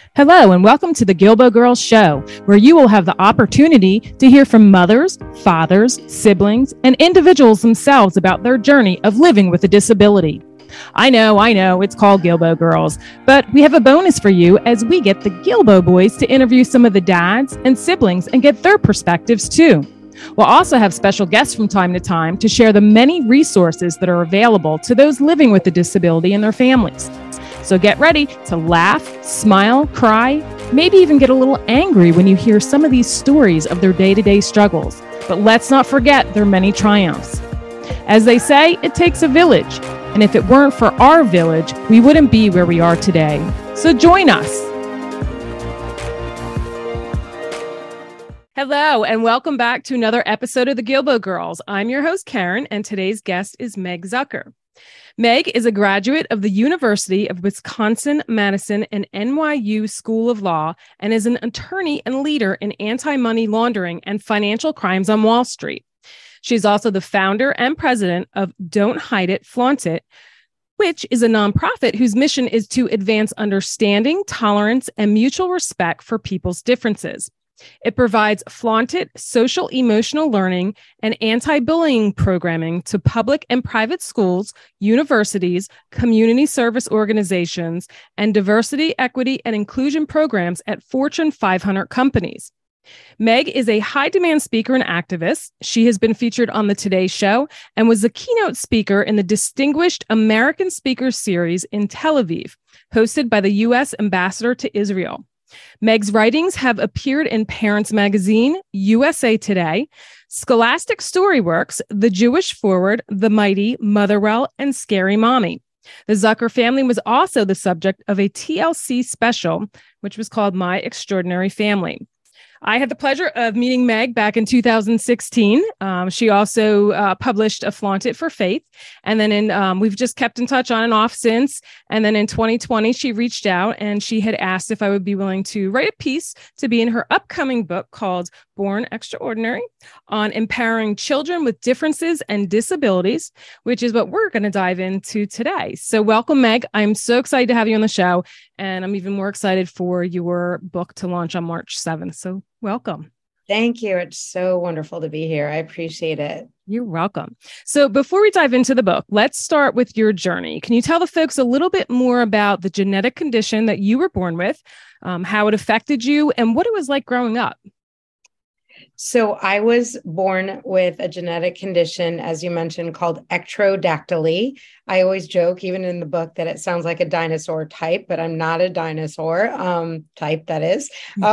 Hello, and welcome to the Gilbo Girls Show, where you will have the opportunity to hear from mothers, fathers, siblings, and individuals themselves about their journey of living with a disability. I know, it's called Gilbo Girls, but we have a bonus for you as we get the Gilbo boys to interview some of the dads and siblings and get their perspectives too. We'll also have special guests from time to time to share the many resources that are available to those living with a disability and their families. So get ready to laugh, smile, cry, maybe even get a little angry when you hear some of these stories of their day-to-day struggles. But let's not forget their many triumphs. As they say, it takes a village. And if it weren't for our village, we wouldn't be where we are today. So join us. Hello, and welcome back to another episode of the Gilbo Girls. I'm your host, Karen, and today's guest is Meg Zucker. Meg is a graduate of the University of Wisconsin-Madison and NYU School of Law and is an attorney and leader in anti-money laundering and financial crimes on Wall Street. She's also the founder and president of Don't Hide It, Flaunt It, which is a nonprofit whose mission is to advance understanding, tolerance, and mutual respect for people's differences. It provides Flaunt It social emotional learning and anti-bullying programming to public and private schools, universities, community service organizations, and diversity, equity, and inclusion programs at Fortune 500 companies. Meg is a high-demand speaker and activist. She has been featured on the Today Show and was the keynote speaker in the Distinguished American Speakers Series in Tel Aviv, hosted by the U.S. Ambassador to Israel. Meg's writings have appeared in Parents Magazine, USA Today, Scholastic Storyworks, The Jewish Forward, The Mighty, Motherwell, and Scary Mommy. The Zucker family was also the subject of a TLC special, which was called My Extraordinary Family. I had the pleasure of meeting Meg back in 2016. She also published a Flaunt It for Faith. And then we've just kept in touch on and off since. And then in 2020, she reached out and she had asked if I would be willing to write a piece to be in her upcoming book called Born Extraordinary on empowering children with differences and disabilities, which is what we're going to dive into today. So welcome, Meg. I'm so excited to have you on the show. And I'm even more excited for your book to launch on March 7th. So welcome. Thank you. It's so wonderful to be here. I appreciate it. You're welcome. So before we dive into the book, let's start with your journey. Can you tell the folks a little bit more about the genetic condition that you were born with, how it affected you, and what it was like growing up? So I was born with a genetic condition, as you mentioned, called ectrodactyly. I always joke, even in the book, that it sounds like a dinosaur type, but I'm not a dinosaur type, that is.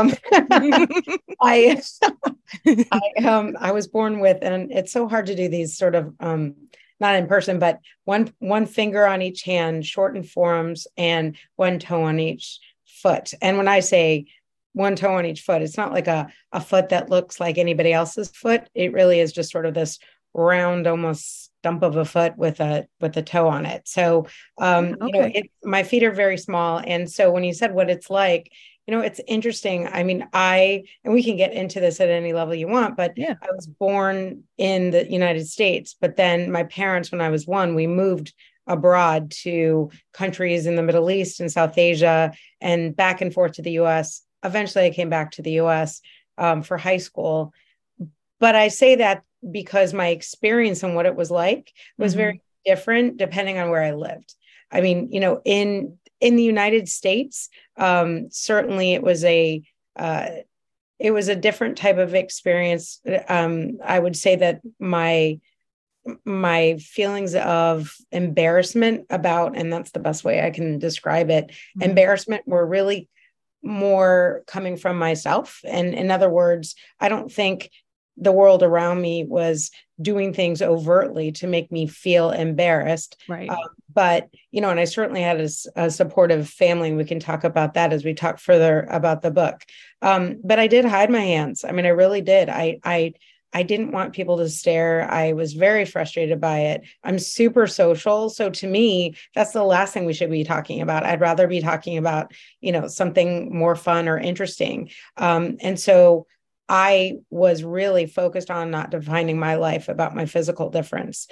I was born with, and it's so hard to do these sort of, not in person, but one finger on each hand, shortened forearms, and one toe on each foot. And when I say one toe on each foot, it's not like a foot that looks like anybody else's foot. It really is just sort of this round, almost stump of a foot with a toe on it. So, my feet are very small. And so when you said what it's like, it's interesting. I mean, and we can get into this at any level you want, but yeah. I was born in the United States, but then my parents, when I was one, we moved abroad to countries in the Middle East and South Asia and back and forth to the US. Eventually, I came back to the U.S. For high school. But I say that because my experience and what it was like was very different depending on where I lived. I mean, in the United States, certainly it was a different type of experience. I would say that my feelings of embarrassment about, and that's the best way I can describe it, embarrassment were really more coming from myself. And in other words, I don't think the world around me was doing things overtly to make me feel embarrassed. Right. But, and I certainly had a supportive family. And we can talk about that as we talk further about the book. But I did hide my hands. I mean, I really did. I didn't want people to stare. I was very frustrated by it. I'm super social. So to me, that's the last thing we should be talking about. I'd rather be talking about, something more fun or interesting. And so I was really focused on not defining my life about my physical difference.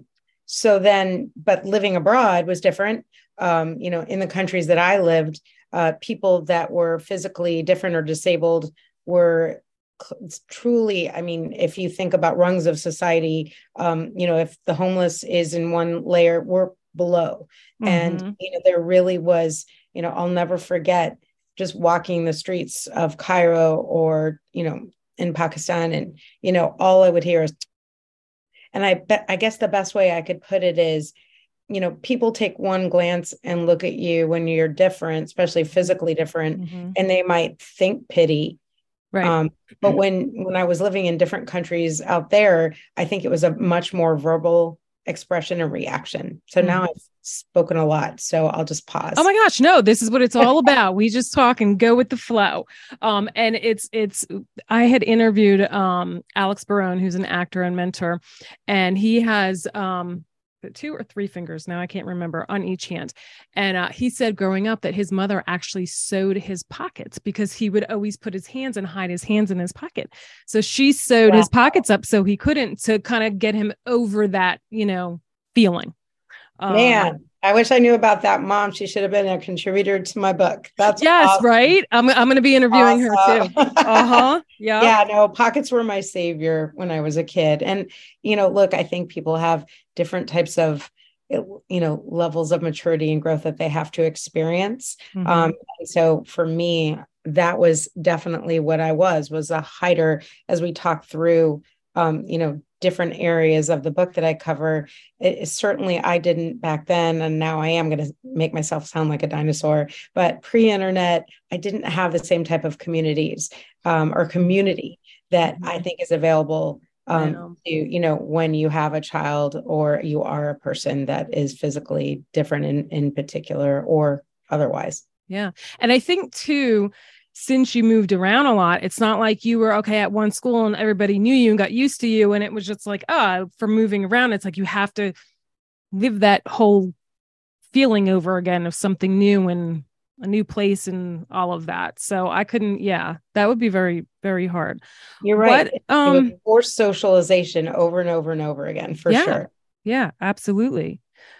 But living abroad was different. In the countries that I lived, people that were physically different or disabled were truly, I mean, if you think about rungs of society, if the homeless is in one layer, we're below. And, there really was, I'll never forget just walking the streets of Cairo or, in Pakistan, and, all I would hear is, and I guess the best way I could put it is, people take one glance and look at you when you're different, especially physically different, and they might think pity. Right. But when I was living in different countries out there, I think it was a much more verbal expression and reaction. So now I've spoken a lot, so I'll just pause. Oh my gosh, no, this is what it's all about. We just talk and go with the flow. And it's I had interviewed Alex Barone, who's an actor and mentor, and he has 2 or 3 fingers, now I can't remember, on each hand. And he said growing up that his mother actually sewed his pockets because he would always put his hands and hide his hands in his pocket. So she sewed his pockets up so he couldn't, to kind of get him over that, feeling. Man, I wish I knew about that mom. She should have been a contributor to my book. That's yes, awesome. Right. I'm going to be interviewing her too. Yeah. Yeah. No, pockets were my savior when I was a kid. And, look, I think people have different types of, levels of maturity and growth that they have to experience. And so for me, that was definitely what I was a hider. As we talked through, different areas of the book that I cover, certainly I didn't back then, and now I am going to make myself sound like a dinosaur, but pre-internet, I didn't have the same type of communities or community that I think is available to, when you have a child or you are a person that is physically different in particular or otherwise. Yeah. And I think too, since you moved around a lot, it's not like you were okay at one school and everybody knew you and got used to you. And it was just like, for moving around, it's like you have to live that whole feeling over again of something new and a new place and all of that. So I couldn't, that would be very, very hard. You're right. It was forced socialization over and over and over again, for sure. Yeah, absolutely.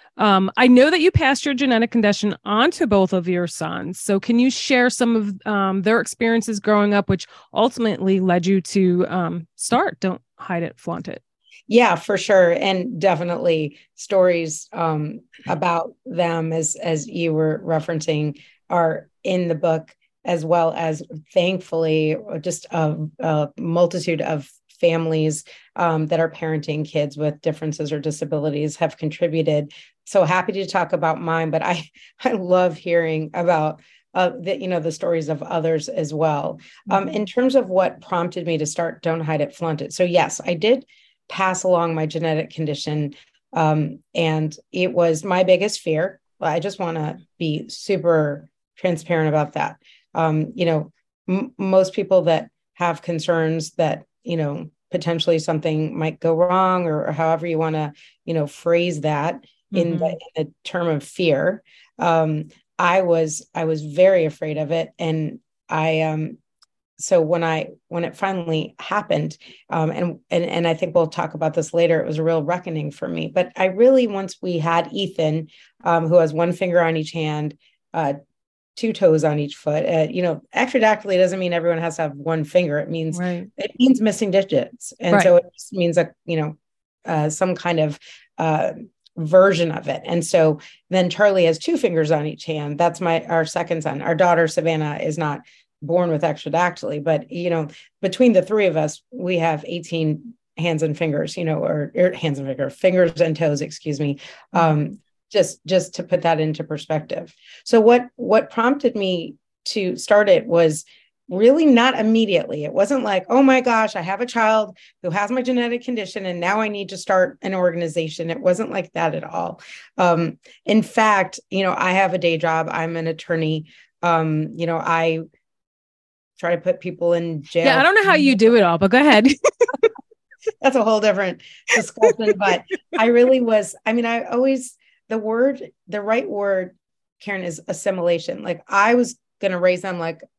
I know that you passed your genetic condition on to both of your sons. So can you share some of their experiences growing up, which ultimately led you to start Don't Hide It, Flaunt It? Yeah, for sure. And definitely stories about them, as you were referencing, are in the book, as well as, thankfully, just a multitude of families that are parenting kids with differences or disabilities have contributed. So happy to talk about mine, but I love hearing about the stories of others as well. In terms of what prompted me to start Don't Hide It, Flaunt It. So yes, I did pass along my genetic condition, and it was my biggest fear. I just want to be super transparent about that. Most people that have concerns that, potentially something might go wrong, or however you want to, phrase that in the term of fear. I was very afraid of it. And so when it finally happened, and I think we'll talk about this later, it was a real reckoning for me. But I really, once we had Ethan, who has one finger on each hand, 2 toes on each foot. Extradactyly doesn't mean everyone has to have one finger. It means it means missing digits, and so it just means some kind of version of it. And so then Charlie has 2 fingers on each hand. That's our second son. Our daughter Savannah is not born with extradactyly, but between the 3 of us, we have 18 hands and fingers. Fingers and toes. Excuse me. Just to put that into perspective. So what prompted me to start it was really not immediately. It wasn't like, oh my gosh, I have a child who has my genetic condition and now I need to start an organization. It wasn't like that at all. In fact, I have a day job. I'm an attorney. I try to put people in jail. Yeah, I don't know how you do it all, but go ahead. That's a whole different discussion. But I really was, I always, the right word, Karen, is assimilation. Like I was going to raise them like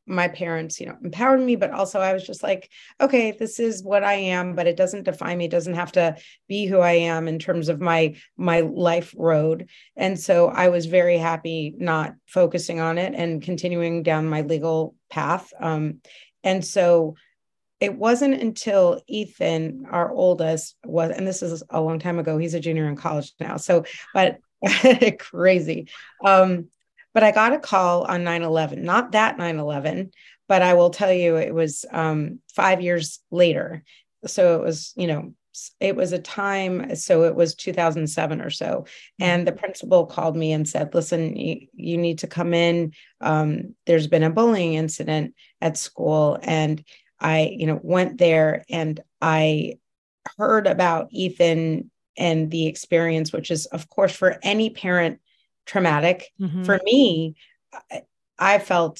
my parents, empowered me, but also I was just like, okay, this is what I am, but it doesn't define me. It doesn't have to be who I am in terms of my life road. And so I was very happy not focusing on it and continuing down my legal path. And so it wasn't until Ethan, our oldest, was, and this is a long time ago, he's a junior in college now. So, but crazy. But I got a call on 9/11, not that 9/11, but I will tell you it was 5 years later. So it was a time, so it was 2007 or so. And the principal called me and said, listen, you need to come in. There's been a bullying incident at school. And I, went there and I heard about Ethan and the experience, which is, of course, for any parent, traumatic. For me, I felt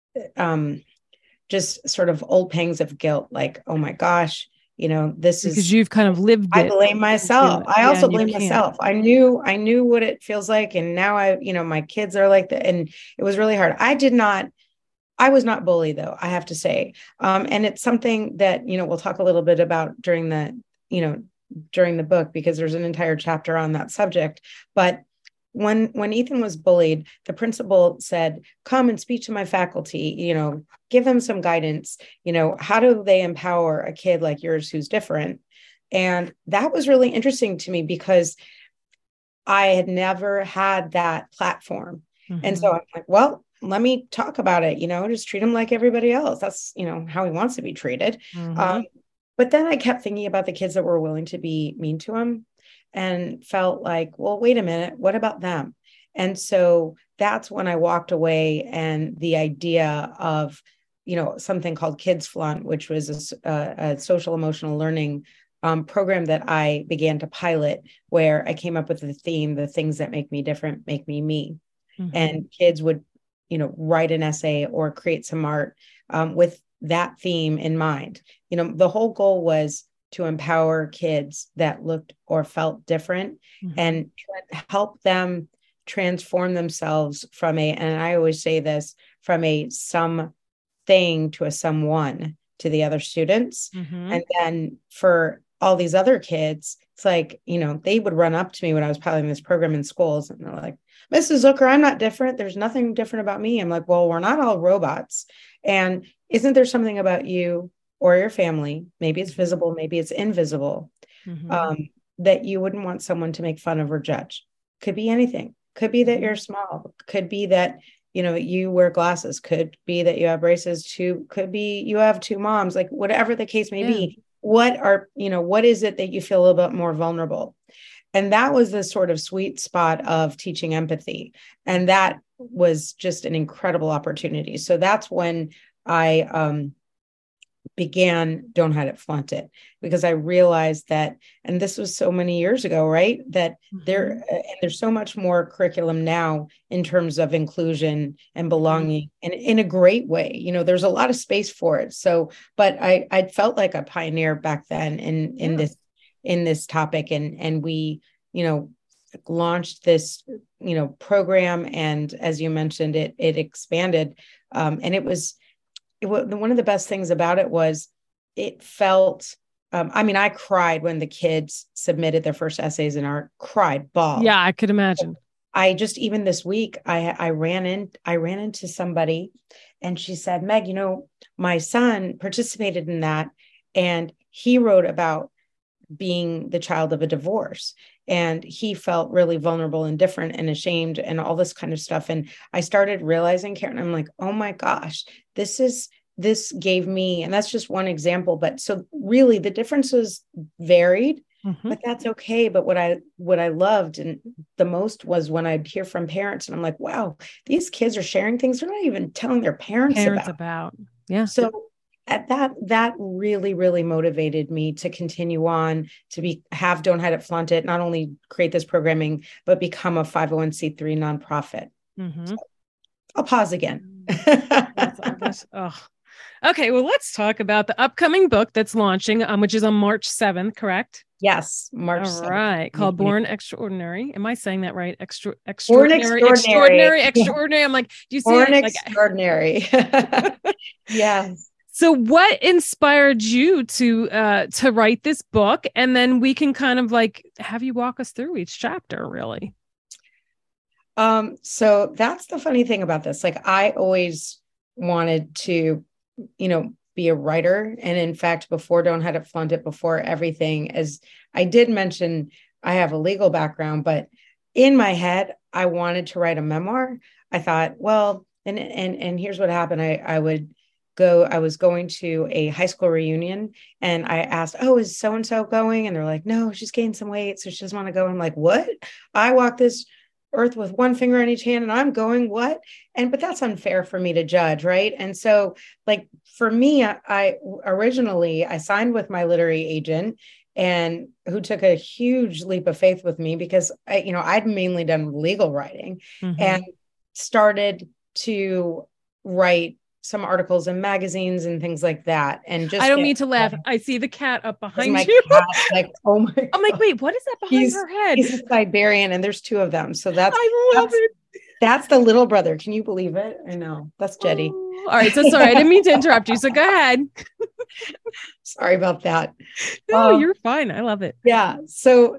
just sort of old pangs of guilt, like, oh my gosh, this is because you've kind of lived it. I blame myself. I also blame myself. I knew what it feels like. And now my kids are like that. And it was really hard. I was not bullied, though, I have to say. And it's something that, we'll talk a little bit about during the book, because there's an entire chapter on that subject. But when Ethan was bullied, the principal said, come and speak to my faculty, give them some guidance. How do they empower a kid like yours who's different? And that was really interesting to me because I had never had that platform. And so I'm like, well, let me talk about it, just treat him like everybody else. That's, how he wants to be treated. But then I kept thinking about the kids that were willing to be mean to him and felt like, well, wait a minute, what about them? And so that's when I walked away, and the idea of, something called Kids Flaunt, which was a social emotional learning program that I began to pilot, where I came up with the theme, the things that make me different, make me me. And kids would, write an essay or create some art with that theme in mind. The whole goal was to empower kids that looked or felt different and help them transform themselves from and I always say this, from a something to a someone to the other students. And then for all these other kids, it's like, they would run up to me when I was piloting this program in schools, and they're like, Mrs. Zucker, I'm not different. There's nothing different about me. I'm like, well, we're not all robots. And isn't there something about you or your family, maybe it's visible, maybe it's invisible, that you wouldn't want someone to make fun of or judge? Could be anything. Could be that you're small. Could be that, you wear glasses. Could be that you have braces. Could be you have two moms, like whatever the case may be. What is it that you feel a little bit more vulnerable? And that was the sort of sweet spot of teaching empathy. And that was just an incredible opportunity. So that's when I began Don't Hide It, Flaunt It, because I realized that, and this was so many years ago, right? That there's so much more curriculum now in terms of inclusion and belonging, and in a great way. There's a lot of space for it. So, but I felt like a pioneer back then in this topic, and we, launched this, program, and as you mentioned, it expanded, and it was one of the best things about it was it felt, I cried when the kids submitted their first essays in art, bawled. Yeah, I could imagine. I just, even this week, I ran into somebody, and she said, Meg, my son participated in that, and he wrote about being the child of a divorce, and he felt really vulnerable and different and ashamed and all this kind of stuff. And I started realizing, Karen, I'm like, oh my gosh, this gave me, and that's just one example, but so really the differences varied, but that's okay. But what I loved and the most was when I'd hear from parents, and I'm like, wow, these kids are sharing things they're not even telling their parents about. Yeah. So at that really, really motivated me to continue on, to have Don't Hide It, Flaunt It, not only create this programming, but become a 501c3 nonprofit. So I'll pause again. Okay, well, let's talk about the upcoming book that's launching, which is on March 7th, correct? Yes, March All 7th. right. Called Born Extraordinary. Am I saying that right? Born Extraordinary, Extraordinary. extraordinary, extraordinary. I'm like, do you see Born it? Like, Extraordinary. Yes. so what inspired you to write this book? And then we can kind of like have you walk us through each chapter, really. So that's the funny thing about this. Like I always wanted to, be a writer. And in fact, before Don't Had It Flaunt It, before everything, as I did mention, I have a legal background, but in my head, I wanted to write a memoir. I thought, well, and here's what happened. I was going to a high school reunion and I asked, oh, is so-and-so going? And they're like, no, she's gained some weight. So she doesn't want to go. I'm like, what? I walk this earth with one finger on each hand and I'm going, what? But that's unfair for me to judge. Right. And so like for me, I originally I signed with my literary agent and who took a huge leap of faith with me because I'd mainly done legal writing and started to write some articles in magazines and things like that. And just I don't mean to laugh. I see the cat up behind my you. Cat, like, oh my God. I'm like, wait, what is that behind her head? He's a Siberian and there's two of them. So I love it. That's the little brother. Can you believe it? I know. That's Jetty. Oh, all right. So sorry. I didn't mean to interrupt you. So go ahead. Sorry about that. No, you're fine. I love it. Yeah. So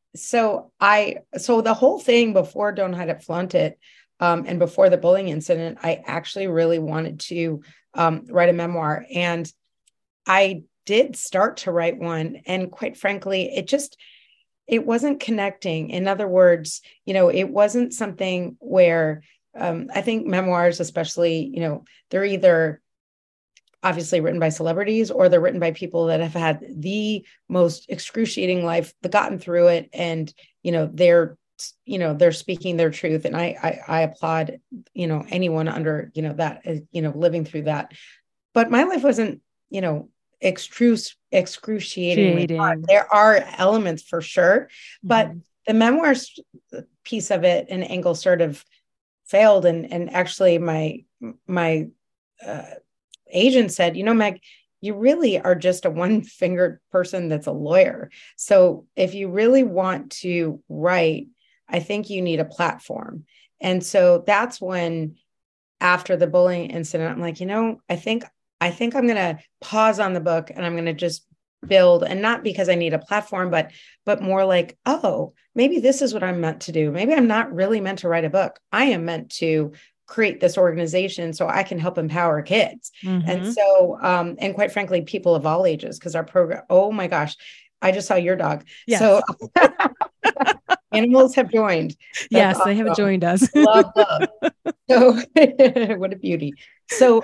the whole thing before Don't Had It Flaunt It, and before the bullying incident, I actually really wanted to write a memoir. And I did start to write one. And quite frankly, it wasn't connecting. In other words, it wasn't something where I think memoirs, especially, they're either obviously written by celebrities or they're written by people that have had the most excruciating life, gotten through it. And, they're speaking their truth. And I applaud, anyone under, that, living through that. But my life wasn't, excruciatingly hard. There are elements for sure, but the memoirs piece of it and angle sort of failed. And actually my agent said, Meg, you really are just a one-fingered person that's a lawyer. So if you really want to write, I think you need a platform. And so that's when, after the bullying incident, I'm like, I think I'm going to pause on the book and I'm going to just build, and not because I need a platform, but more like, oh, maybe this is what I'm meant to do. Maybe I'm not really meant to write a book. I am meant to create this organization so I can help empower kids. And so, and quite frankly, people of all ages, because our program, oh my gosh, I just saw your dog. Yes. So animals have joined. That's yes, awesome. They have joined us. Love. So what a beauty. So,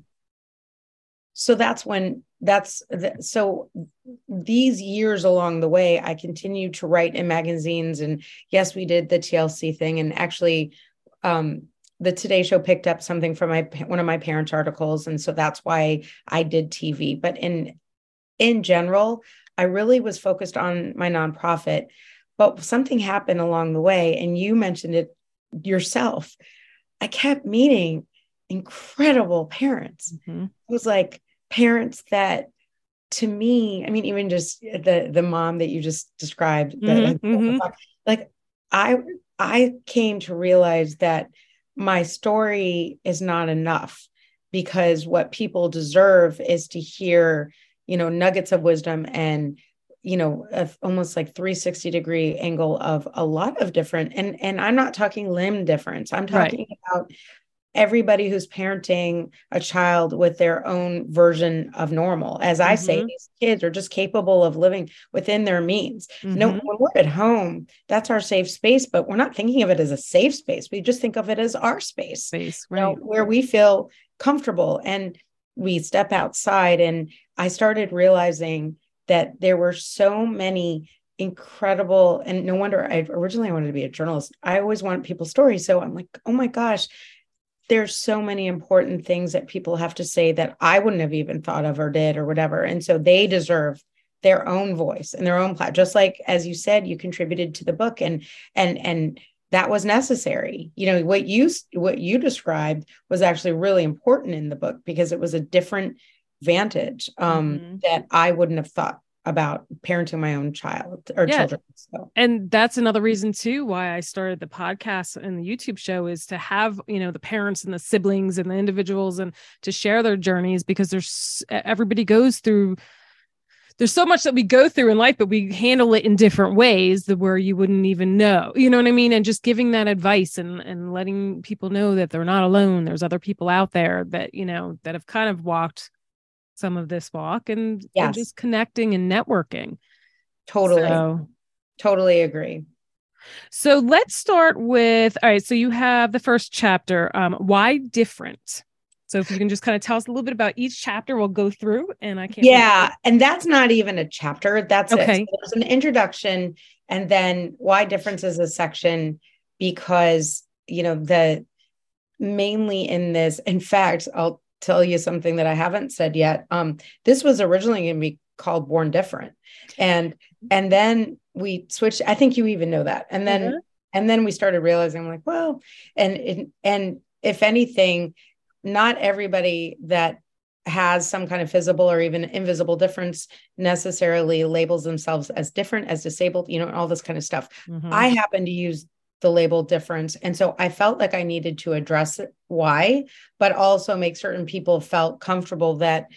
so that's when so these years along the way, I continued to write in magazines. And yes, we did the TLC thing. And actually, the Today Show picked up something from one of my parents' articles. And so that's why I did TV. But in general, I really was focused on my nonprofit. But something happened along the way, and you mentioned it yourself. I kept meeting incredible parents. It was like parents that, to me, I mean, even just the mom that you just described, like I came to realize that my story is not enough, because what people deserve is to hear, nuggets of wisdom and, almost like 360-degree angle of a lot of different, and I'm not talking limb difference. I'm talking about everybody who's parenting a child with their own version of normal. As I say, these kids are just capable of living within their means. No, when we're at home, that's our safe space, but we're not thinking of it as a safe space. We just think of it as our space, where we feel comfortable, and we step outside. And I started realizing that there were so many incredible, and no wonder I originally wanted to be a journalist. I always want people's stories. So I'm like, oh my gosh, there's so many important things that people have to say that I wouldn't have even thought of or did or whatever. And so they deserve their own voice and their own platform. Just like, as you said, you contributed to the book, and that was necessary. What you described was actually really important in the book, because it was a different vantage that I wouldn't have thought about parenting my own child or Yeah. children. So. And that's another reason too why I started the podcast and the YouTube show, is to have, the parents and the siblings and the individuals and to share their journeys, because everybody goes through, there's so much that we go through in life, but we handle it in different ways that where you wouldn't even know, you know what I mean? And just giving that advice and letting people know that they're not alone. There's other people out there that, that have kind of walked some of this walk, and just connecting and networking. Totally agree. So let's start with, all right, so you have the first chapter, why different? So if you can just kind of tell us a little bit about each chapter, we'll go through, and I can't. Yeah. And that's not even a chapter. That's okay. So there's an introduction, and then why difference is a section, because, mainly in this, in fact, I'll tell you something that I haven't said yet. This was originally going to be called Born Different. And then we switched. I think you even know that. And then we started realizing, I'm like, well, and if anything, not everybody that has some kind of visible or even invisible difference necessarily labels themselves as different, as disabled, all this kind of stuff. Mm-hmm. I happen to use the label difference. And so I felt like I needed to address why, but also make certain people felt comfortable that,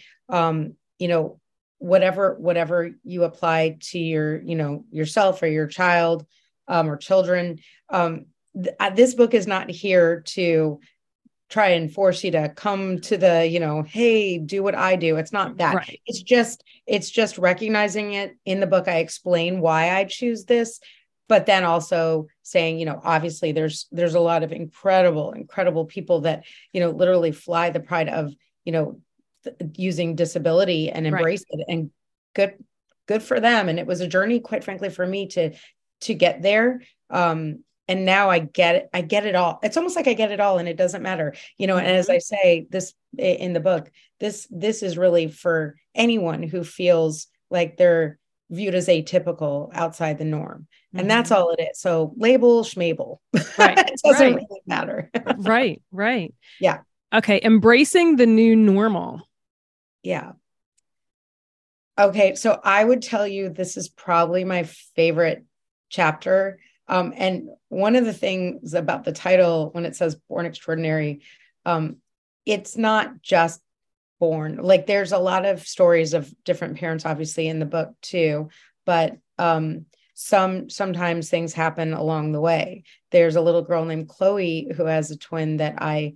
whatever you apply to your, yourself or your child, or children, this book is not here to try and force you to come to the, hey, do what I do. It's not that. Right. It's just recognizing it. In the book, I explain why I choose this, but then also saying, obviously there's a lot of incredible people that, literally fly the pride of, using disability and embrace it, and good for them. And it was a journey, quite frankly, for me to get there. And now I get it. I get it all. It's almost like I get it all, and it doesn't matter, And as I say this in the book, this is really for anyone who feels like they're viewed as atypical, outside the norm. And that's all it is. So label schmabel. Right. It doesn't really matter. Right. Yeah. Okay. Embracing the new normal. Yeah. Okay. So I would tell you, this is probably my favorite chapter. And one of the things about the title, when it says Born Extraordinary, it's not just born. Like, there's a lot of stories of different parents, obviously, in the book too, but sometimes things happen along the way. There's a little girl named Chloe who has a twin that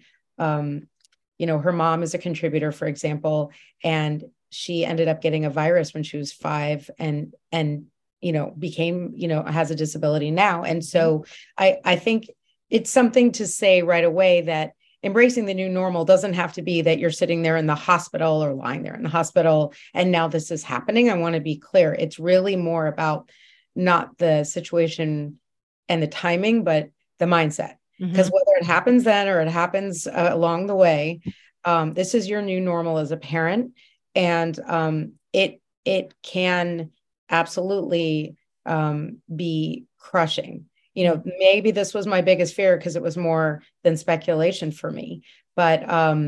her mom is a contributor, for example, and she ended up getting a virus when she was 5, and became, has a disability now. And so I think it's something to say right away that embracing the new normal doesn't have to be that you're sitting there in the hospital or lying there in the hospital and now this is happening. I want to be clear. It's really more about not the situation and the timing, but the mindset. Because whether it happens then or it happens along the way, this is your new normal as a parent. And it can absolutely be crushing. Maybe this was my biggest fear because it was more than speculation for me, but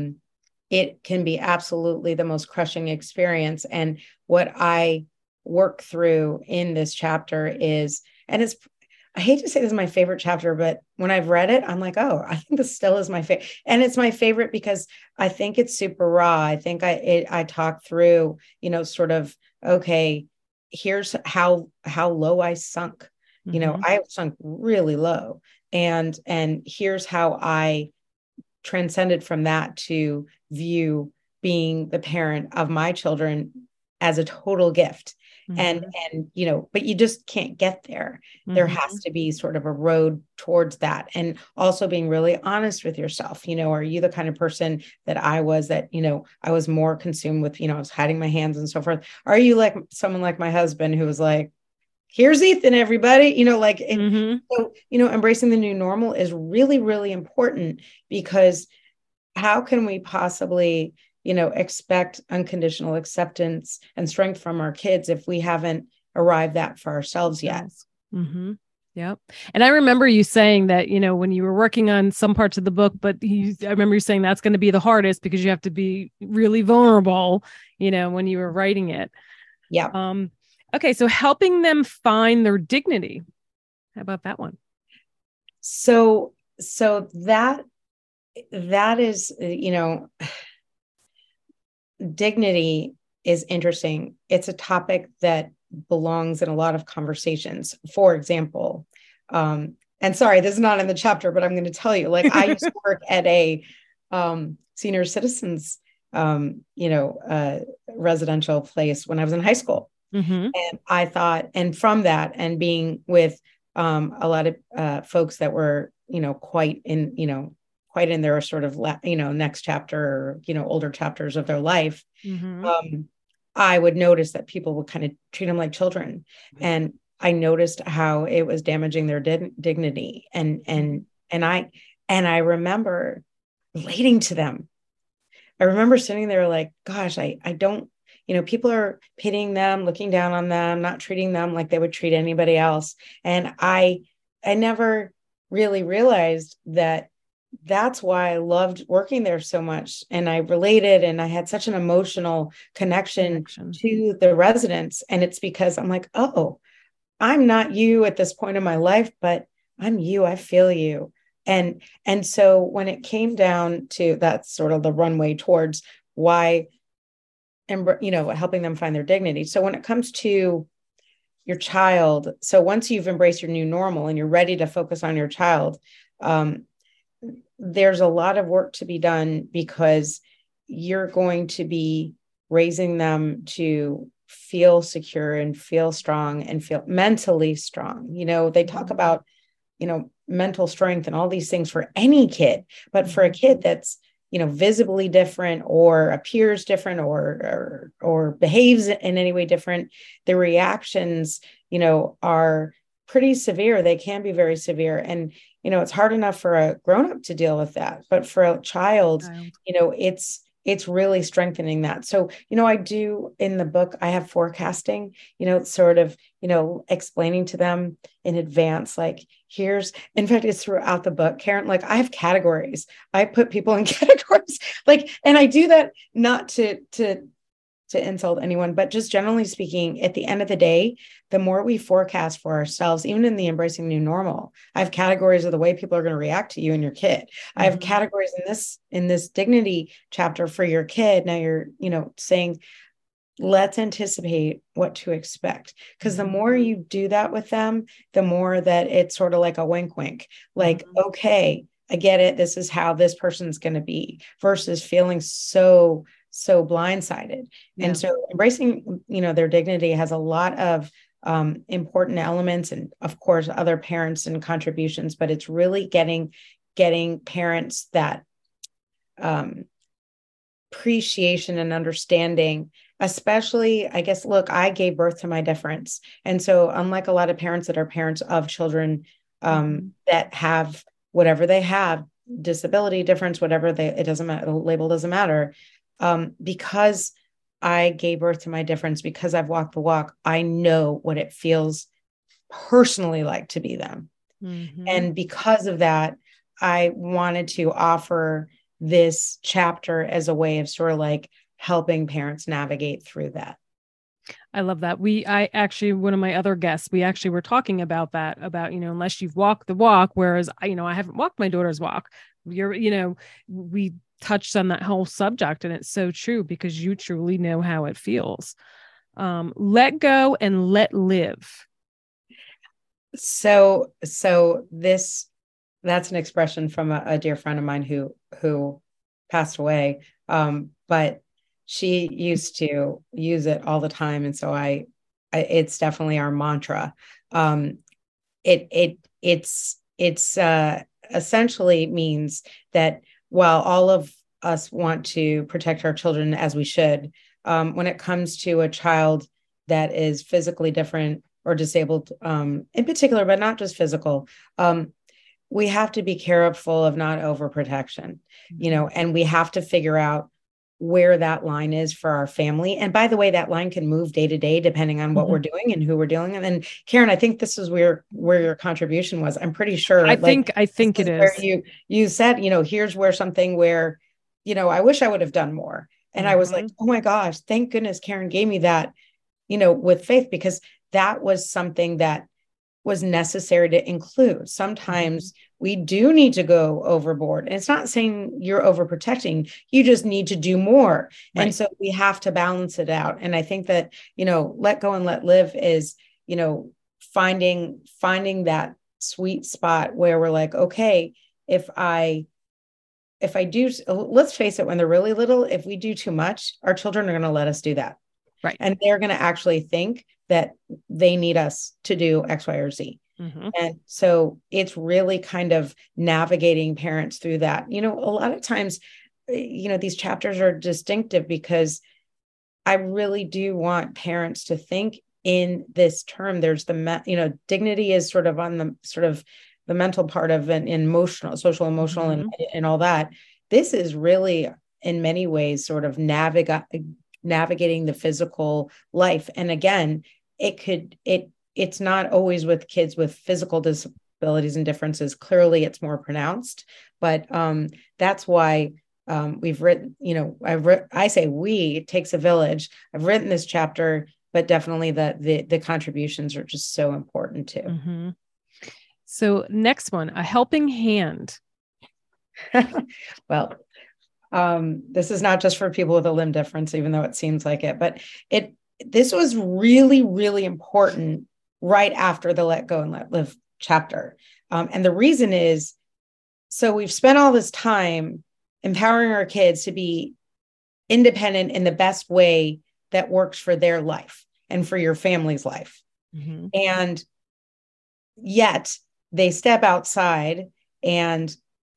it can be absolutely the most crushing experience. And what I work through in this chapter is, and I hate to say this is my favorite chapter, but when I've read it, I'm like, oh, I think this still is my favorite. And it's my favorite because I think it's super raw. I think I talk through, sort of, okay, here's how low I sunk. I sunk really low. And here's how I transcended from that to view being the parent of my children as a total gift. And but you just can't get there. There has to be sort of a road towards that. And also being really honest with yourself. Are you the kind of person that I was, that, I was more consumed with, I was hiding my hands and so forth. Are you like someone like my husband who was like, here's Ethan, everybody, so, embracing the new normal is really, really important, because how can we possibly, expect unconditional acceptance and strength from our kids if we haven't arrived that for ourselves yet? Mm-hmm. Yep. And I remember you saying that, when you were working on some parts of the book, but I remember you saying that's going to be the hardest because you have to be really vulnerable, when you were writing it. Yeah. Okay, so helping them find their dignity. How about that one? So that is, dignity is interesting. It's a topic that belongs in a lot of conversations. For example, and sorry, this is not in the chapter, but I'm going to tell you, like, I used to work at a senior citizens, residential place when I was in high school. Mm-hmm. And I thought, and from that, and being with a lot of folks that were, quite in their sort of, next chapter, or, older chapters of their life, Mm-hmm. I would notice that people would kind of treat them like children. And I noticed how it was damaging their dignity. And I remember relating to them. I remember sitting there like, gosh, I don't, people are pitying them, looking down on them, not treating them like they would treat anybody else. And I never really realized that that's why I loved working there so much. And I related, and I had such an emotional connection to the residents. And it's because I'm like, oh, I'm not you at this point in my life, but I'm you. I feel you. And so when it came down to that's sort of the runway towards why, and helping them find their dignity. So when it comes to your child, so once you've embraced your new normal and you're ready to focus on your child, there's a lot of work to be done, because you're going to be raising them to feel secure and feel strong and feel mentally strong. They talk about, mental strength and all these things for any kid, but for a kid that's, visibly different or appears different or behaves in any way different, the reactions, are pretty severe. They can be very severe. And, it's hard enough for a grown-up to deal with that, but for a child, it's really strengthening that. So, I do in the book, I have forecasting, sort of, explaining to them in advance, like, in fact, it's throughout the book, Karen, like, I have categories. I put people in categories, like, and I do that not to insult anyone, but just generally speaking, at the end of the day, the more we forecast for ourselves, even in the embracing new normal, I have categories of the way people are going to react to you and your kid. Mm-hmm. I have categories in this dignity chapter for your kid. Now you're, saying, let's anticipate what to expect. Because the more you do that with them, the more that it's sort of like a wink, wink, like, okay, I get it. This is how this person's going to be, versus feeling so blindsided. Yeah. And so embracing, their dignity has a lot of important elements, and of course other parents and contributions, but it's really getting parents that appreciation and understanding, especially, I guess, look, I gave birth to my difference. And so unlike a lot of parents that are parents of children that have whatever they have, disability, difference, whatever it doesn't matter, the label doesn't matter. Because I gave birth to my difference, because I've walked the walk, I know what it feels personally like to be them. Mm-hmm. And because of that, I wanted to offer this chapter as a way of sort of like helping parents navigate through that. I love that. I actually, one of my other guests, we actually were talking about that, about, unless you've walked the walk, whereas I haven't walked my daughter's walk. We touched on that whole subject, and it's so true, because you truly know how it feels. Let go and let live. So that's an expression from a dear friend of mine who passed away. But she used to use it all the time. And so it's definitely our mantra. It's essentially means that while all of us want to protect our children, as we should, when it comes to a child that is physically different or disabled, in particular, but not just physical, we have to be careful of not overprotection, and we have to figure out where that line is for our family. And by the way, that line can move day to day, depending on what we're doing and who we're dealing with. And Karen, I think this is where your contribution was. I'm pretty sure. I think it is where you said, here's where something where, I wish I would have done more. And I was like, oh my gosh, thank goodness Karen gave me that with faith, because that was something that was necessary to include. Sometimes we do need to go overboard. And it's not saying you're overprotecting, you just need to do more. Right. And so we have to balance it out. And I think that, let go and let live is, finding that sweet spot where we're like, okay, if I do, let's face it, when they're really little, if we do too much, our children are going to let us do that. Right. And they're going to actually think that they need us to do X, Y, or Z. Mm-hmm. And so it's really kind of navigating parents through that. A lot of times, these chapters are distinctive because I really do want parents to think in this term. There's dignity is sort of on the mental part of an emotional, social, emotional, mm-hmm. and all that. This is really in many ways sort of navigating the physical life. And again, it's not always with kids with physical disabilities and differences. Clearly it's more pronounced, but that's why we've written, I say we, it takes a village. I've written this chapter, but definitely the contributions are just so important too. Mm-hmm. So next one, a helping hand. Well, this is not just for people with a limb difference, even though it seems like it, but this was really, really important right after the Let Go and Let Live chapter. And the reason is, so we've spent all this time empowering our kids to be independent in the best way that works for their life and for your family's life. Mm-hmm. And yet they step outside, and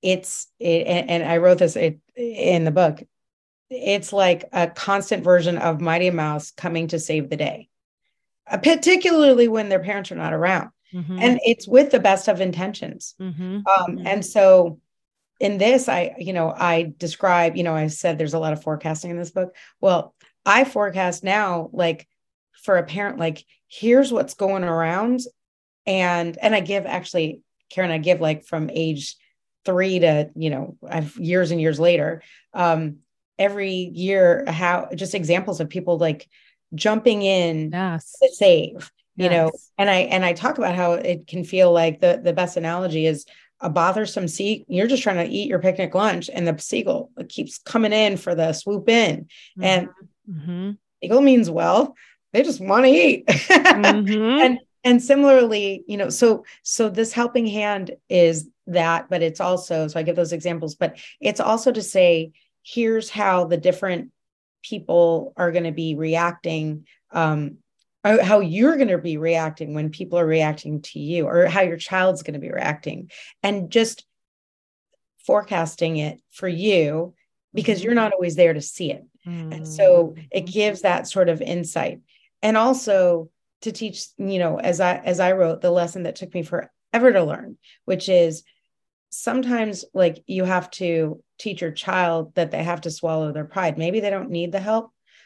and I wrote this in the book. It's like a constant version of Mighty Mouse coming to save the day, particularly when their parents are not around. Mm-hmm. And it's with the best of intentions. Mm-hmm. And so in this, I describe, I said there's a lot of forecasting in this book. Well, I forecast now, like for a parent, like here's what's going around. And I give actually, Karen, I give like from age 3 to, I've years and years later, every year, how just examples of people like jumping in to save, and I talk about how it can feel like the best analogy is a bothersome seagull. You're just trying to eat your picnic lunch, and the seagull keeps coming in for the swoop in. Mm-hmm. And mm-hmm. eagle means, well, they just want to eat. Mm-hmm. And similarly, so this helping hand is that, but it's also, so I give those examples, but it's also to say, here's how the different people are going to be reacting, how you're going to be reacting when people are reacting to you, or how your child's going to be reacting, and just forecasting it for you because mm-hmm. you're not always there to see it. Mm-hmm. And so it gives that sort of insight. And also to teach, as I wrote, the lesson that took me forever to learn, which is sometimes like you have to teach your child that they have to swallow their pride. Maybe they don't need the help.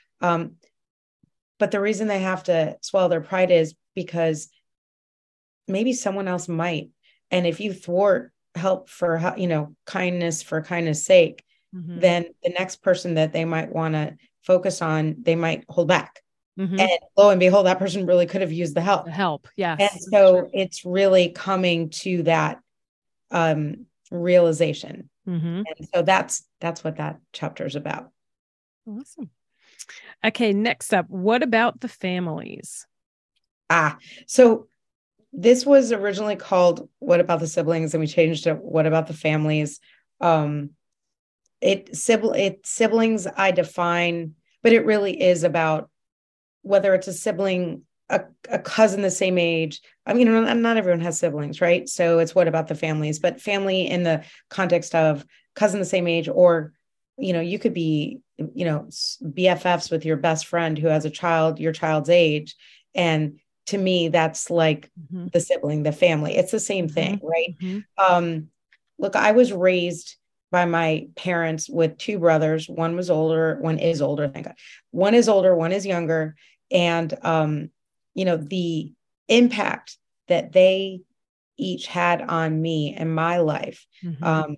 But the reason they have to swallow their pride is because maybe someone else might. And if you thwart help for, kindness for kindness sake, mm-hmm. then the next person that they might want to focus on, they might hold back. Mm-hmm. And lo and behold, that person really could have used the help. Yes. And so it's really coming to that realization. Mm-hmm. And so that's what that chapter is about. Awesome. Okay, next up, what about the families? So this was originally called What About the Siblings, and we changed it What About the Families. Siblings I define, but it really is about whether it's a sibling, a cousin the same age. I mean, not everyone has siblings, right? So it's what about the families, but family in the context of cousin the same age, or, you could be, BFFs with your best friend who has a child, your child's age. And to me, that's like mm-hmm. the sibling, the family. It's the same thing, mm-hmm. right? Mm-hmm. Look, I was raised by my parents with 2 brothers. One is older, thank God. One is older, one is younger. And, the impact that they each had on me and my life, mm-hmm.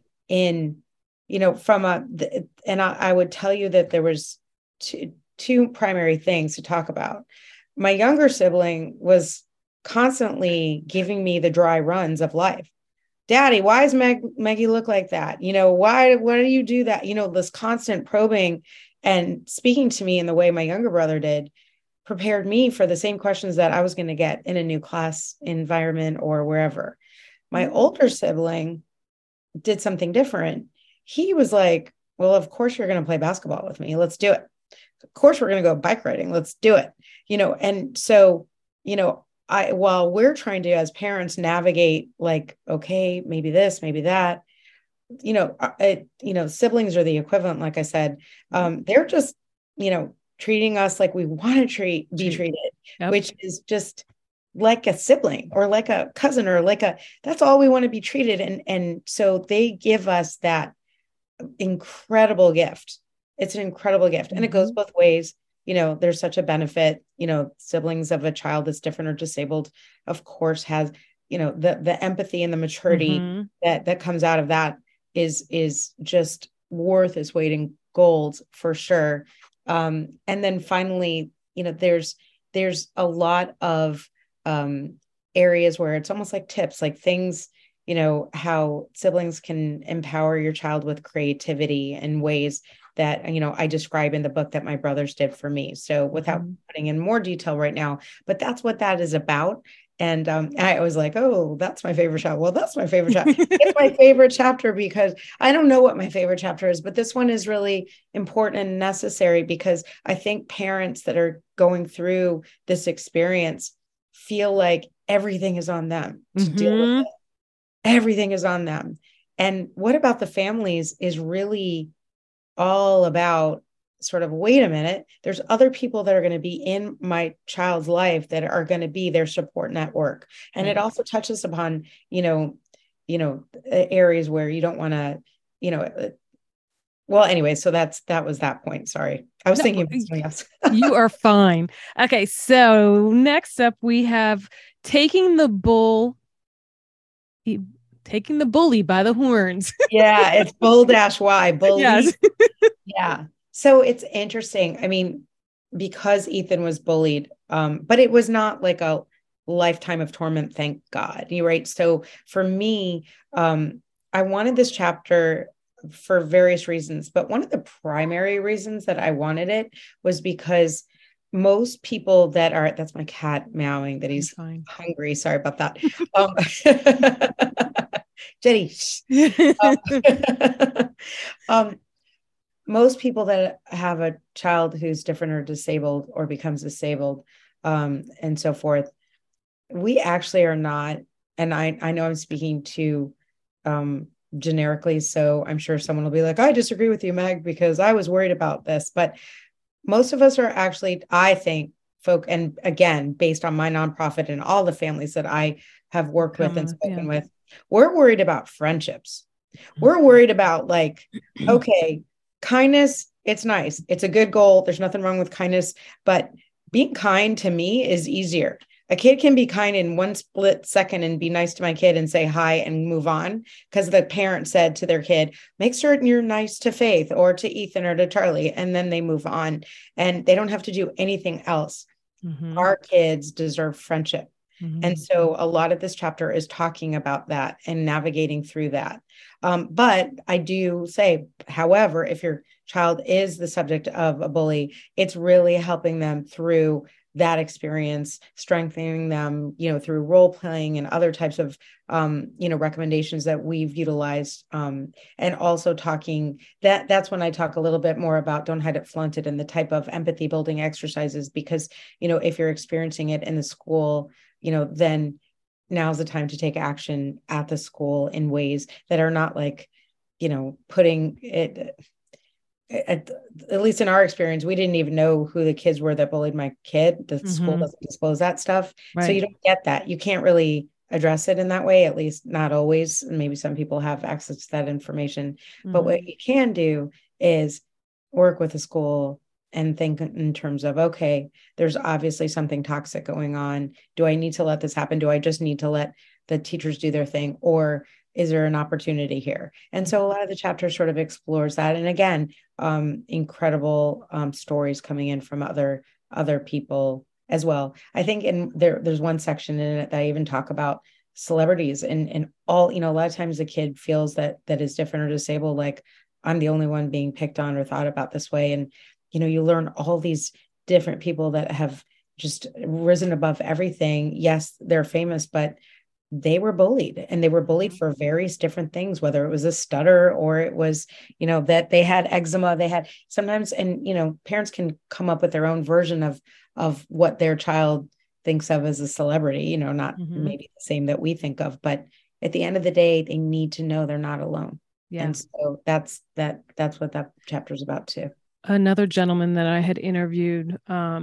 I would tell you that there was two primary things to talk about. my younger sibling was constantly giving me the dry runs of life. Daddy, why does Maggie look like that? Why do you do that? This constant probing and speaking to me in the way my younger brother did prepared me for the same questions that I was going to get in a new class environment or wherever. My older sibling did something different. He was like, well, of course you're going to play basketball with me. Let's do it. Of course we're going to go bike riding. Let's do it. And so, while we're trying to, as parents, navigate like, okay, maybe this, maybe that, siblings are the equivalent. Like I said, they're just, treating us like we want to be treated, yep. Which is just like a sibling or like a cousin or that's all we want to be treated. And so they give us that incredible gift. It's an incredible gift. And it goes both ways. There's such a benefit, siblings of a child that's different or disabled, of course, has, the empathy and the maturity that comes out of that is just worth its weight in gold for sure. And then finally, there's a lot of areas where it's almost like tips, like things, how siblings can empower your child with creativity in ways that, I describe in the book that my brothers did for me. So without putting in more detail right now, but that's what that is about. And I was like, oh, that's my favorite chapter. Well, that's my favorite chapter. It's my favorite chapter because I don't know what my favorite chapter is, but this one is really important and necessary because I think parents that are going through this experience feel like everything is on them to deal with it. Everything is on them. And what about the families is really all about sort of, wait a minute, there's other people that are going to be in my child's life that are going to be their support network. And it also touches upon, areas where you don't want to, well, anyway, so that was that point. Sorry. I was thinking of something else. You are fine. Okay. So next up we have taking the bully by the horns. Yeah. It's bull-y, bully. Yes. Yeah. So it's interesting. I mean, because Ethan was bullied, but it was not like a lifetime of torment, thank God. You're right. So for me, I wanted this chapter for various reasons, but one of the primary reasons that I wanted it was because most people that's my cat meowing that he's hungry. Sorry about that. Jenny. Most people that have a child who's different or disabled or becomes disabled, and so forth, we actually are not, and I know I'm speaking to generically, so I'm sure someone will be like, I disagree with you, Meg, because I was worried about this. But most of us are actually, I think, and again, based on my nonprofit and all the families that I have worked with and spoken with, we're worried about friendships. We're worried about like, okay, kindness, it's nice. It's a good goal. There's nothing wrong with kindness, but being kind to me is easier. A kid can be kind in one split second and be nice to my kid and say hi and move on because the parent said to their kid, make certain you're nice to Faith or to Ethan or to Charlie, and then they move on and they don't have to do anything else. Our kids deserve friendship. And so a lot of this chapter is talking about that and navigating through that. But I do say, however, if your child is the subject of a bully, it's really helping them through that experience, strengthening them, through role playing and other types of, recommendations that we've utilized. And also talking that's when I talk a little bit more about don't hide it, flaunt it, and the type of empathy building exercises, because, if you're experiencing it in the school, then now's the time to take action at the school in ways that are not like, putting it, at least in our experience, we didn't even know who the kids were that bullied my kid. The school doesn't disclose that stuff. Right. So you don't get that. You can't really address it in that way, at least not always. Maybe some people have access to that information, but what you can do is work with the school and think in terms of, okay, there's obviously something toxic going on. Do I need to let this happen? Do I just need to let the teachers do their thing? Or is there an opportunity here? And so a lot of the chapter sort of explores that. And again, incredible stories coming in from other people as well. I think there's one section in it that I even talk about celebrities and all, a lot of times the kid feels that is different or disabled, like I'm the only one being picked on or thought about this way. And, you learn all these different people that have just risen above everything. Yes, they're famous, but they were bullied, and they were bullied for various different things, whether it was a stutter or it was, that they had eczema, they had sometimes, and, parents can come up with their own version of what their child thinks of as a celebrity, not maybe the same that we think of, but at the end of the day, they need to know they're not alone. Yeah. And so that's what that chapter is about too. Another gentleman that I had interviewed,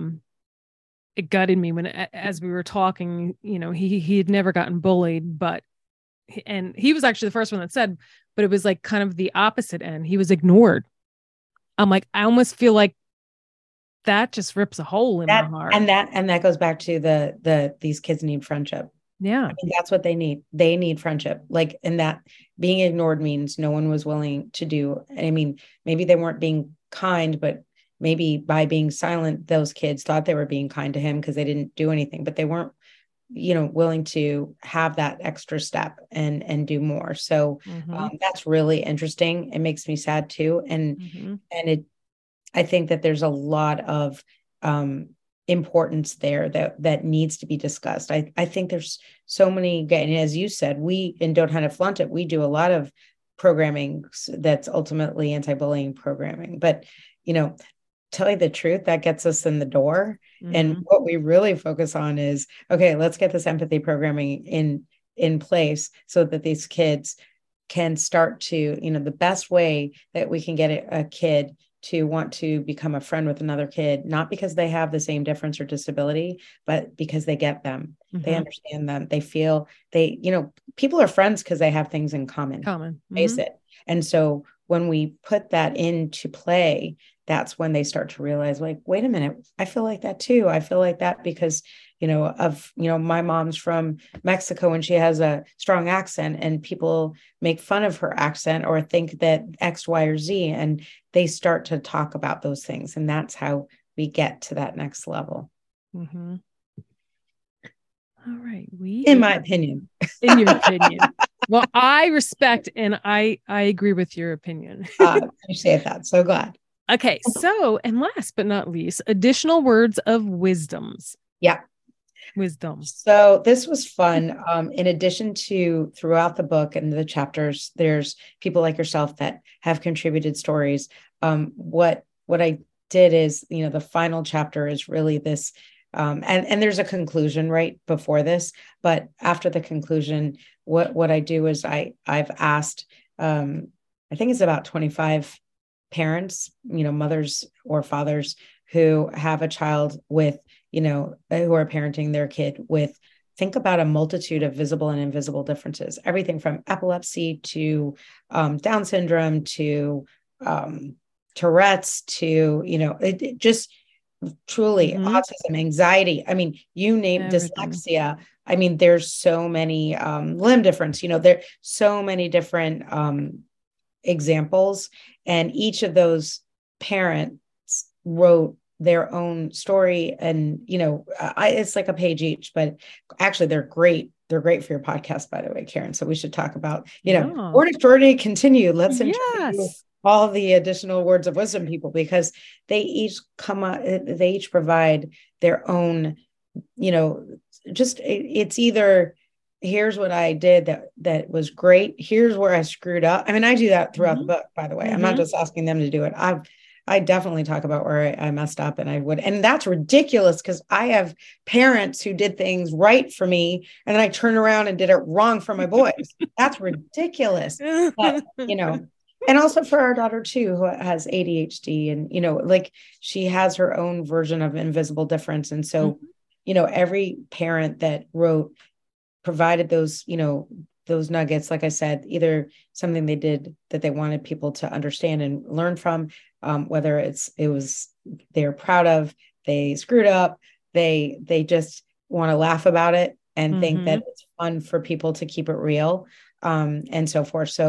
it gutted me as we were talking, he had never gotten bullied, and he was actually the first one that said, but it was like kind of the opposite end. He was ignored. I'm like, I almost feel like that just rips a hole in my heart. And that goes back to these kids need friendship. Yeah. I mean, that's what they need. They need friendship. Like, and that being ignored means no one was willing to do. I mean, maybe they weren't being kind, but maybe by being silent, those kids thought they were being kind to him because they didn't do anything, but they weren't, willing to have that extra step and do more. So that's really interesting. It makes me sad too. And I think that there's a lot of importance there that needs to be discussed. I think there's so many, and as you said, we in Don't Hunt It, Flaunt It, we do a lot of programming that's ultimately anti-bullying programming, but tell you the truth, that gets us in the door. And what we really focus on is, okay, let's get this empathy programming in place so that these kids can start to, the best way that we can get a kid to want to become a friend with another kid, not because they have the same difference or disability, but because they get them, they understand them, they feel people are friends because they have things in common. Face it. And so when we put that into play, that's when they start to realize, like, wait a minute, I feel like that too. I feel like that because, my mom's from Mexico and she has a strong accent, and people make fun of her accent or think that X, Y, or Z, and they start to talk about those things. And that's how we get to that next level. All right. In my opinion. In your opinion. Well, I respect and I agree with your opinion. Appreciate that. So glad. Okay. So, and last but not least, additional words of wisdoms. Yeah. Wisdom. So this was fun. In addition to throughout the book and the chapters, there's people like yourself that have contributed stories. What I did is, the final chapter is really this, and there's a conclusion right before this, but after the conclusion, what I do is I've asked, I think it's about 25 parents, mothers or fathers who have a child with, who are parenting their kid with, think about a multitude of visible and invisible differences, everything from epilepsy to Down syndrome to Tourette's to, it just truly autism, anxiety. I mean, you name dyslexia. I mean, there's so many limb difference, there's so many different examples. And each of those parents wrote their own story. And, it's like a page each, but actually they're great. They're great for your podcast, by the way, Karen. So we should talk about, Word Extraordinary Continue. Let's interview all the additional words of wisdom people, because they each provide their own, just it's either here's what I did that was great. Here's where I screwed up. I mean, I do that throughout the book, by the way. I'm not just asking them to do it. I definitely talk about where I messed up, and that's ridiculous because I have parents who did things right for me and then I turned around and did it wrong for my boys. That's ridiculous. But, and also for our daughter too, who has ADHD and, like she has her own version of invisible difference. And so, every parent that wrote provided those, those nuggets, like I said, either something they did that they wanted people to understand and learn from, whether it was they're proud of, they screwed up, they just want to laugh about it and think that it's fun for people to keep it real, and so forth. So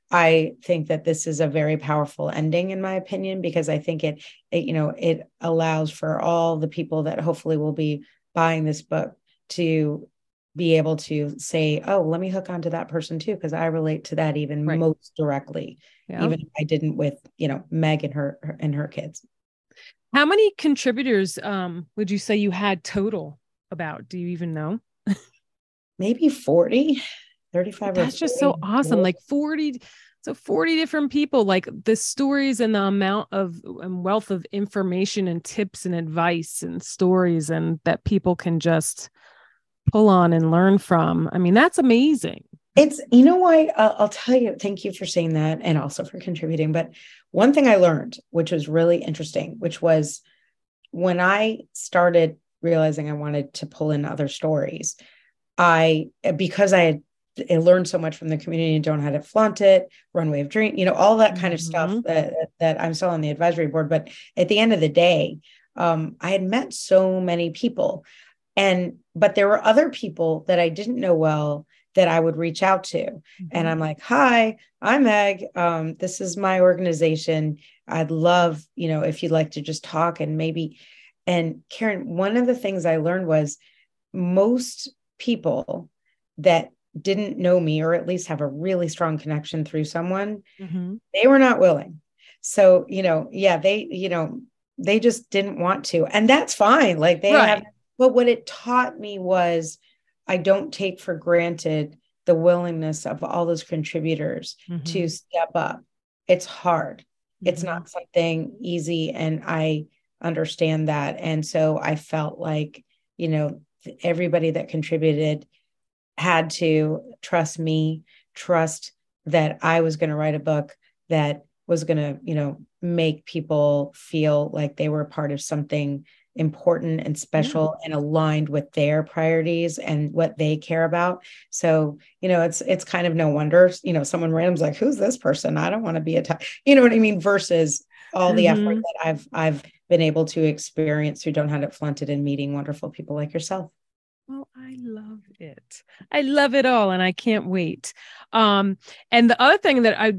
I think that this is a very powerful ending, in my opinion, because I think it allows for all the people that hopefully will be buying this book to be able to say, oh, let me hook onto that person too, because I relate to that even Right. most directly, Yeah. even if I didn't with, Meg and her kids. How many contributors would you say you had total about? Do you even know? Maybe 40, 35 or That's just so 40. awesome. Like 40, so 40 different people, like the stories and the amount of and wealth of information and tips and advice and stories and that people can just pull on and learn from. I mean, that's amazing. It's, you know why, I'll tell you, thank you for saying that and also for contributing. But one thing I learned, which was really interesting, which was when I started realizing I wanted to pull in other stories, because I learned so much from the community and Don't Have It, Flaunt It, Runway of Dream, all that kind of stuff that I'm still on the advisory board. But at the end of the day, I had met so many people, but there were other people that I didn't know well that I would reach out to. And I'm like, hi, I'm Meg. This is my organization. I'd love, if you'd like to just talk and Karen, one of the things I learned was most people that didn't know me, or at least have a really strong connection through someone, they were not willing. So, they just didn't want to, and that's fine. Like but what it taught me was I don't take for granted the willingness of all those contributors to step up. It's hard. It's not something easy. And I understand that. And so I felt like, everybody that contributed had to trust me, trust that I was going to write a book that was going to, make people feel like they were part of something important and special and aligned with their priorities and what they care about. So, it's kind of no wonder, someone random's like, who's this person? I don't want to be you know what I mean? Versus all the effort that I've been able to experience through Don't Have It, Flaunt It and meeting wonderful people like yourself. Well, I love it. I love it all, and I can't wait. And the other thing that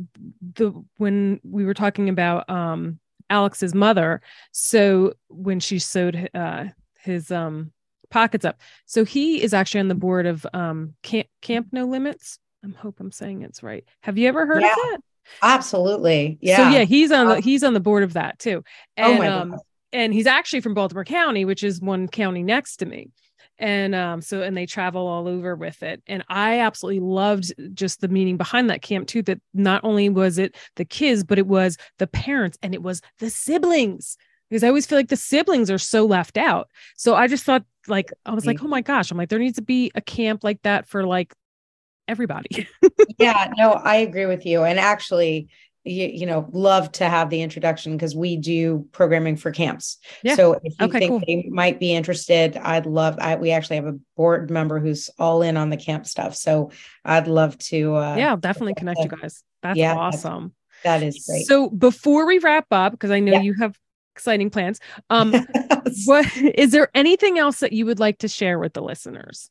when we were talking about Alex's mother, so when she sewed his pockets up, so he is actually on the board of Camp No Limits. I hope I'm saying it's right. Have you ever heard of that? Absolutely. Yeah. So yeah, he's on the board of that too. And oh my God. And he's actually from Baltimore County, which is one county next to me. And and they travel all over with it. And I absolutely loved just the meaning behind that camp too, that not only was it the kids, but it was the parents and it was the siblings, because I always feel like the siblings are so left out. So I just thought, like, I was like, oh my gosh, I'm like, there needs to be a camp like that for like everybody. Yeah, no, I agree with you. And actually, love to have the introduction, because we do programming for camps. Yeah. So if you think cool. they might be interested, we actually have a board member who's all in on the camp stuff. So I'd love to. I'll definitely connect you guys. That's awesome. That is great. So before we wrap up, because I know you have exciting plans, what is there anything else that you would like to share with the listeners?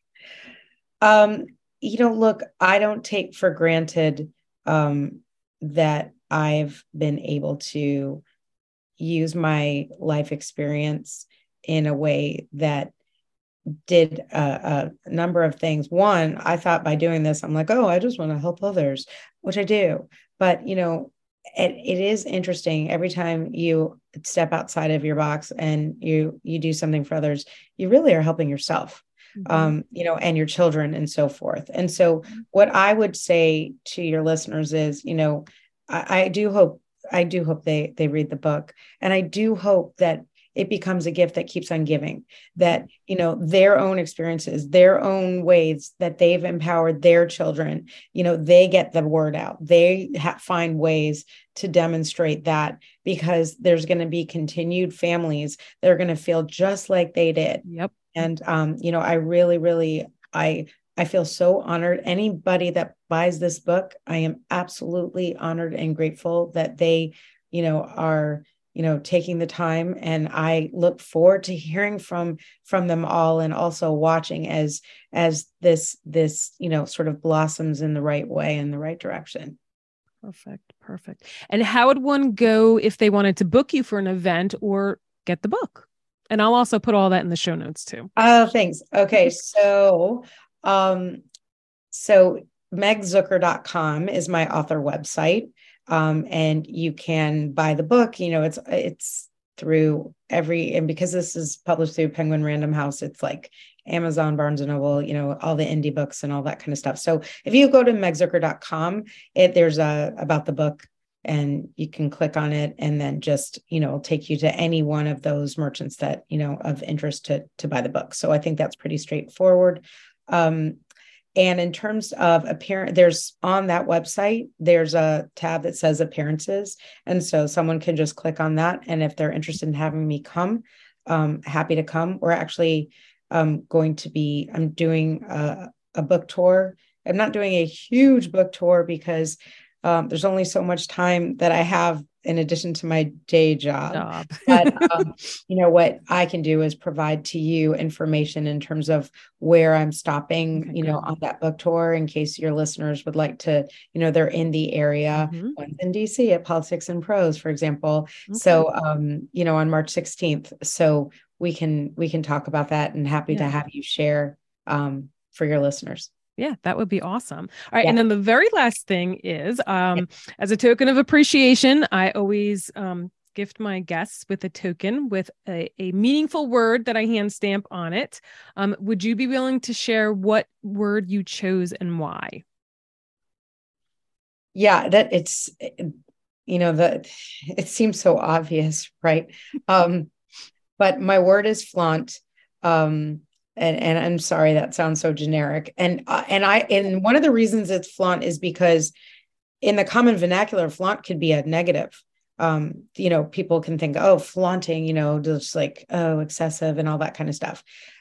Look, I don't take for granted that I've been able to use my life experience in a way that did a number of things. One, I thought by doing this, I'm like, oh, I just want to help others, which I do. But, it is interesting. Every time you step outside of your box and you do something for others, you really are helping yourself. And your children and so forth. And so what I would say to your listeners is, I do hope they read the book, and I do hope that it becomes a gift that keeps on giving, that, their own experiences, their own ways that they've empowered their children, they get the word out. They find ways to demonstrate that, because there's going to be continued families that are going to feel just like they did. Yep. And, I really, really, I feel so honored. Anybody that buys this book, I am absolutely honored and grateful that they, are, taking the time. And I look forward to hearing from them all, and also watching as this, sort of blossoms in the right way, in the right direction. Perfect. And how would one go if they wanted to book you for an event or get the book? And I'll also put all that in the show notes too. Oh, thanks. Okay. Um, so megzucker.com is my author website. And you can buy the book, it's through and because this is published through Penguin Random House, it's like Amazon, Barnes and Noble, all the indie books and all that kind of stuff. So if you go to megzucker.com, there's about the book, and you can click on it, and then just, it'll take you to any one of those merchants that, of interest to buy the book. So I think that's pretty straightforward. And in terms of there's on that website, there's a tab that says appearances. And so someone can just click on that. And if they're interested in having me come, happy to come. We're actually I'm doing a book tour. I'm not doing a huge book tour because there's only so much time that I have in addition to my day job. But, what I can do is provide to you information in terms of where I'm stopping, on that book tour, in case your listeners would like to, they're in the area. One's in DC at Politics and Prose, for example. Okay. So, on March 16th. So we can talk about that, and happy to have you share for your listeners. Yeah, that would be awesome. All right. Yeah. And then the very last thing is, as a token of appreciation, I always gift my guests with a token with a meaningful word that I hand stamp on it. Would you be willing to share what word you chose and why? Yeah, that it seems so obvious, right? But my word is flaunt. And I'm sorry that sounds so generic. And one of the reasons it's flaunt is because in the common vernacular, flaunt could be a negative. People can think, oh, flaunting, just like, oh, excessive and all that kind of stuff.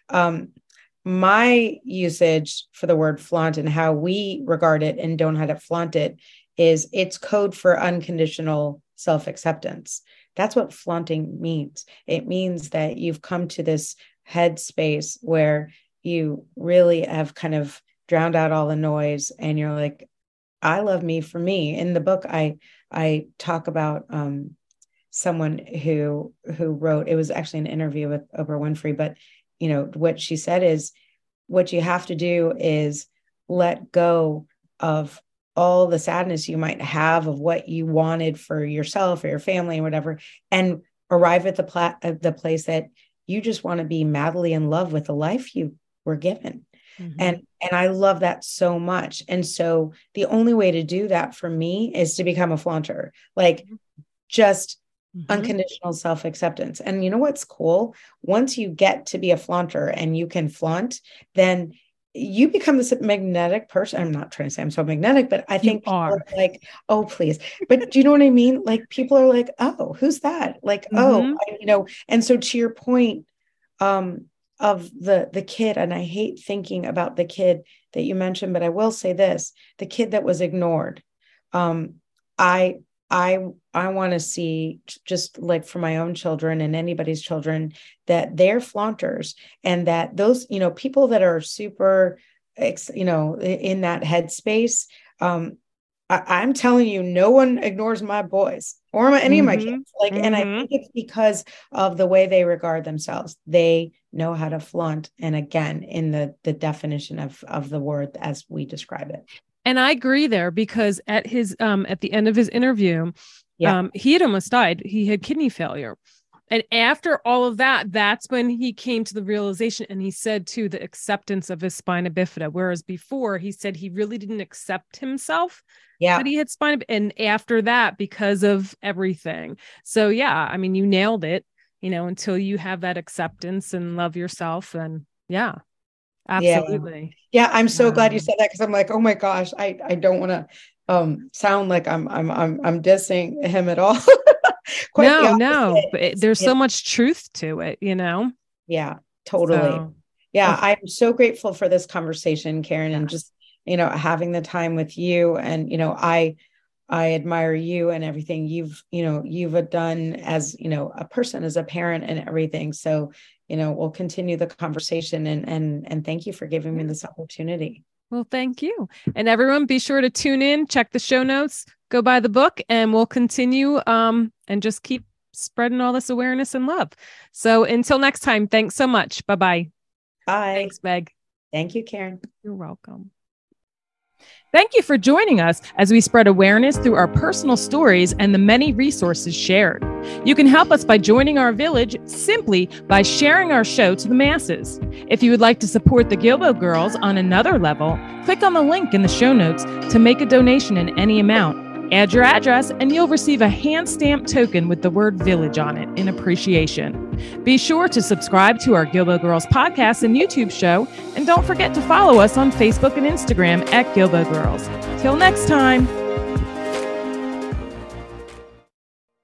My usage for the word flaunt and how we regard it and don't know how to flaunt it is it's code for unconditional self-acceptance. That's what flaunting means. It means that you've come to this headspace where you really have kind of drowned out all the noise, and you're like, I love me for me. In the book, I talk about someone who wrote, it was actually an interview with Oprah Winfrey, but what she said is, what you have to do is let go of all the sadness you might have of what you wanted for yourself or your family and whatever, and arrive at the place that you just want to be madly in love with the life you were given. Mm-hmm. And I love that so much. And so the only way to do that for me is to become a flaunter, like just unconditional self-acceptance. And you know what's cool? Once you get to be a flaunter and you can flaunt, then you become this magnetic person. I'm not trying to say I'm so magnetic, but I think people are like, oh, please. But do you know what I mean? Like, people are like, oh, who's that? Like, and so to your point of the kid, and I hate thinking about the kid that you mentioned, but I will say this, the kid that was ignored. I want to see, just like for my own children and anybody's children, that they're flaunters, and that those, people that are super, in that headspace, I'm telling you, no one ignores my boys or any of my kids. And I think it's because of the way they regard themselves. They know how to flaunt. And again, in the definition of the word as we describe it. And I agree there, because at the end of his interview, he had almost died. He had kidney failure. And after all of that, that's when he came to the realization, and he said too, the acceptance of his spina bifida. Whereas before he said he really didn't accept himself that he had spina bifida. And after that, because of everything. So yeah, I mean, you nailed it, until you have that acceptance and love yourself. And yeah, absolutely. Yeah. I'm so glad you said that, because I'm like, oh my gosh, I don't want to sound like I'm dissing him at all. No, but there's so much truth to it, Yeah, totally. So, I'm so grateful for this conversation, Karen, and just, having the time with you. And, I admire you and everything you've done as, a person, as a parent and everything. So, we'll continue the conversation, and thank you for giving me this opportunity. Well, thank you. And everyone, be sure to tune in, check the show notes go buy the book, and we'll continue and just keep spreading all this awareness and love. So until next time, thanks so much. Bye-bye. Bye. Thanks, Meg. Thank you, Karen. You're welcome. Thank you for joining us as we spread awareness through our personal stories and the many resources shared. You can help us by joining our village simply by sharing our show to the masses. If you would like to support the Gilbo Girls on another level, click on the link in the show notes to make a donation in any amount. Add your address and you'll receive a hand-stamped token with the word village on it in appreciation. Be sure to subscribe to our Gilbo Girls podcast and YouTube show, and don't forget to follow us on Facebook and Instagram at Gilbo Girls. Till next time.